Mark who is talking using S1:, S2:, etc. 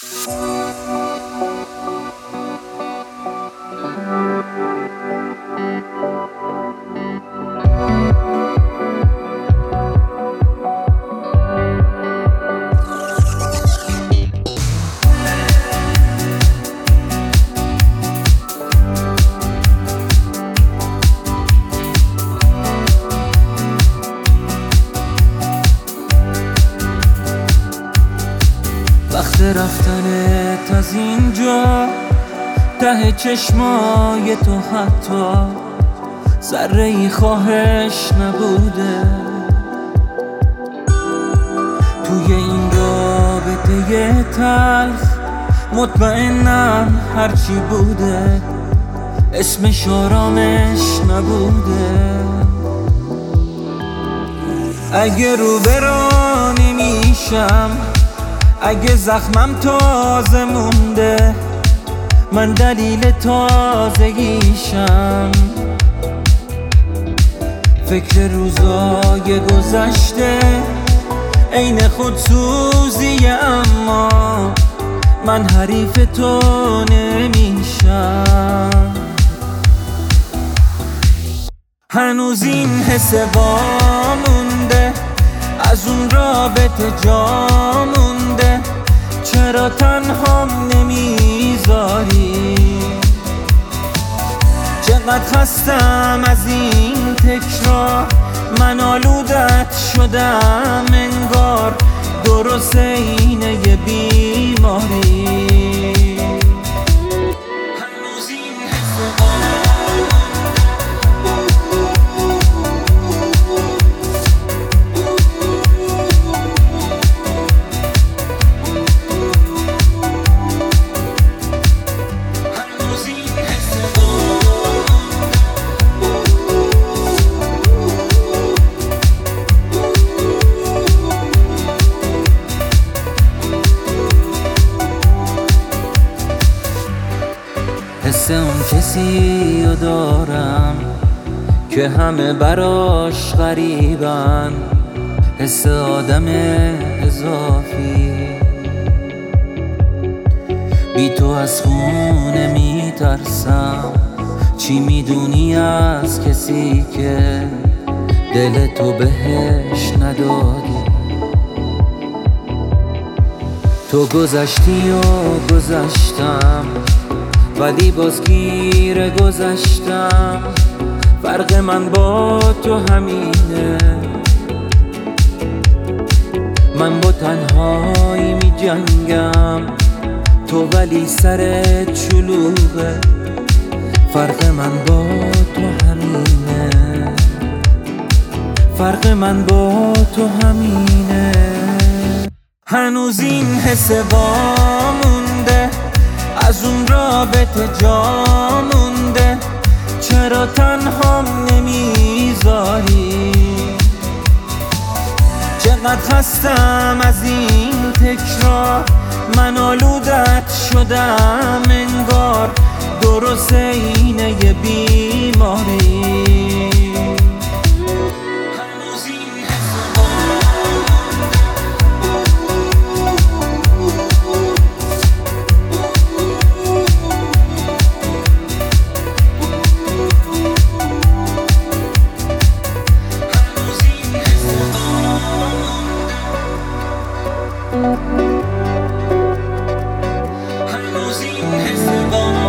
S1: وقت رفتنت از اینجا، ته چشمای تو حتی ذره‌ای خواهش نبوده. توی این رابطه تلخ مطمئنم هرچی بوده اسمش آرامش نبوده. اگه رو برا نمیشم، اگه زخمم تازه مونده، من دلیل تازگیشم. فکر روزای گذشته عین خودسوزی، اما من حریف تو نمیشم. هنوز این حس وامونده، از اون رابطه جا مونده. چرا تنهام نمیذاری؟ چقدر خستم از این تکرار، من آلودت شدم انگار، درست اینه یه بیماری. حس اون کسی رو دارم که همه براش غریبن، حس آدم اضافی. بی تو از خونه میترسم، چی میدونی از کسی که دل تو بهش ندادی؟ تو گذشتی و گذشتم، ولی باز گیر گذشتم. فرق من با تو همینه، من با تنهایی می جنگم، تو ولی سرت شلوغه. فرق من با تو همینه، فرق من با تو همینه. هنوز این حس وامونده، از اون رابطه جا مونده. چرا تنهام نمیذاری؟ چقدر خستم از این تکرار، من آلودت شدم انگار، درست اینه یه بیماری. هنوز این حس